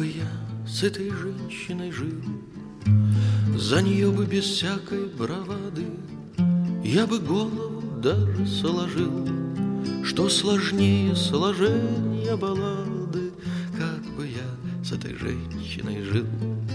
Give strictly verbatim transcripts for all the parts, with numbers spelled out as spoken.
бы я с этой женщиной жил, за нее бы без всякой бравады я бы голову даже сложил, что сложнее сложения баллады, как бы я с этой женщиной жил.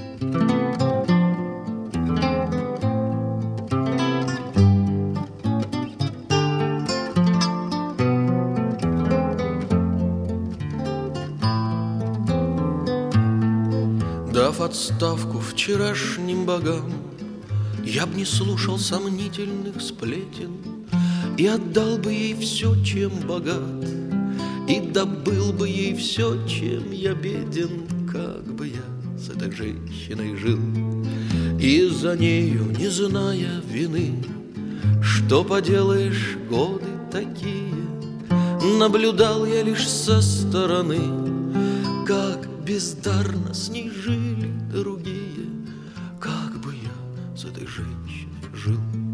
Дав отставку вчерашним богам, я б не слушал сомнительных сплетен и отдал бы ей все, чем богат, и добыл бы ей все, чем я беден, как бы я с этой женщиной жил. И за нею, не зная вины, что поделаешь, годы такие, наблюдал я лишь со стороны, как бездарно с ней жили другие, как бы я с этой женщиной жил.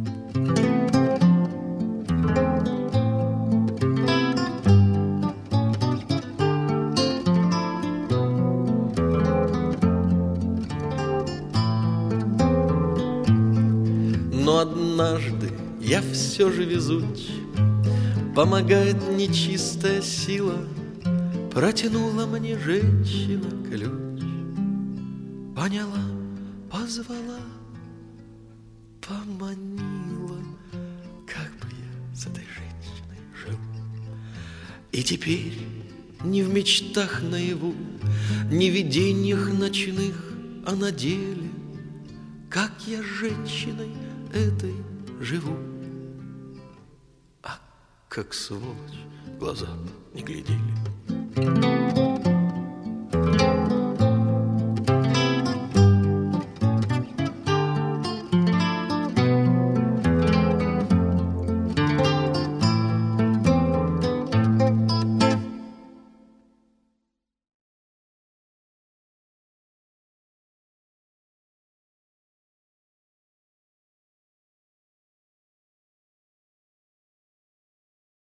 Но однажды я все же везуч, помогает нечистая сила, протянула мне женщина ключ, поняла, позвала, поманила, как бы я с этой женщиной жил. И теперь не в мечтах наяву, не в видениях ночных, а на деле, как я с женщиной этой живу. А как сволочь глаза не глядели.